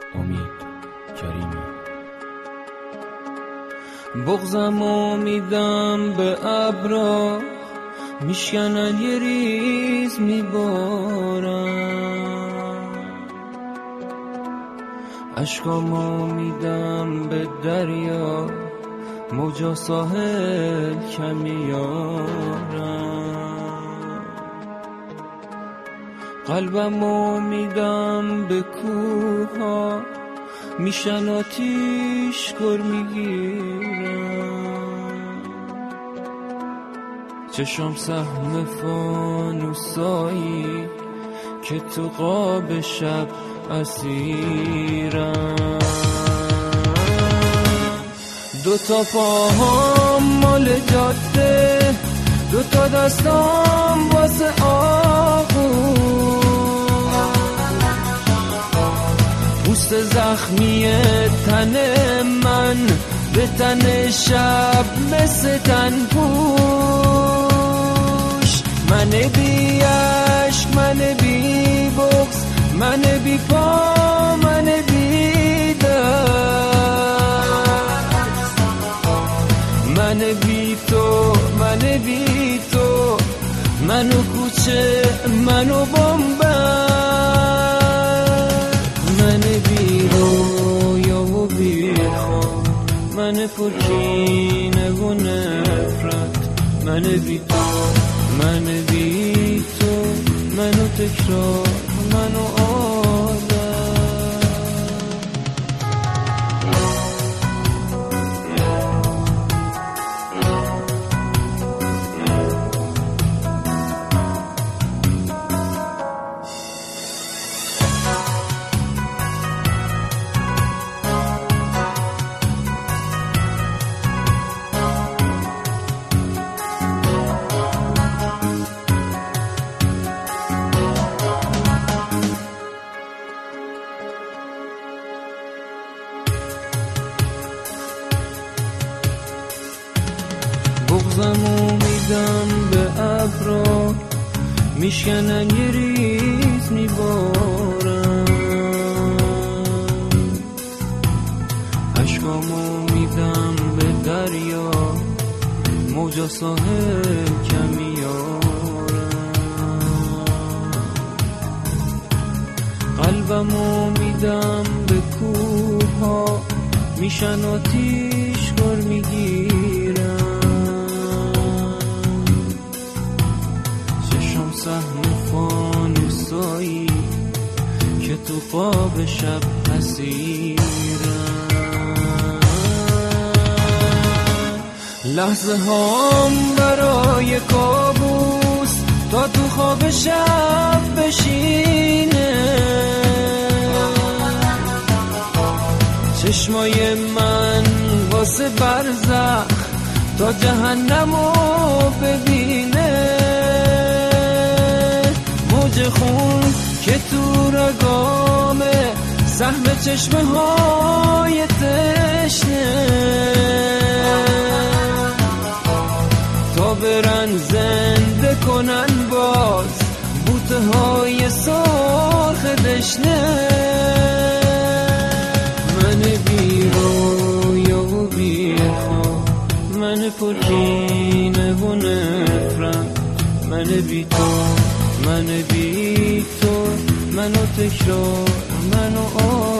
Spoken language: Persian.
امید کریمی. بغضم امیدم به ابرا میشکنن یه ریز میبارم، عشقام امیدم به دریا موجا ساحل کمیارم، قلبم امیدم به کوها میشن آتیش گر میگیرم، چشم سهم فانوسایی که تو قاب شب اسیرم، دوتا پاهم مال جاده، دوتا دستام واسه آغوش، پوست زخمی تن من به تن شب مثل تن پوش، من بی عشق، من بی بغض، من بی پا، من بی دست، من بی تو، من بی تو، منو کوچه، منو بنبست، من بی رویا و بی خواب، من پرکینه و نفرت، من بی تو، من بی تو، منو تکرار، منو عادت. بغضم امیدم به ابرا میشکنن یه ریز میبارم، عشقام امیدم به دریا موجا ساحل کمیارم، قلبم امیدم به کوها میشن آتیش گر میگیرم، سهم فانوسایی که تو قاب شب اسیرم، لحظه هام برای کابوس تا تو خواب شب بشینه، چشمای من واسه برزخ تا جهنمو ببینه، موج خون که تو رگامه، سهم چشمه های تشنه، تا برن زنده کنن باز بوته های سرخ دشنه، من بی رویا و بی خواب، من پرکینه و نفرت، من بی تو، من بی تو، منو تکرار، منو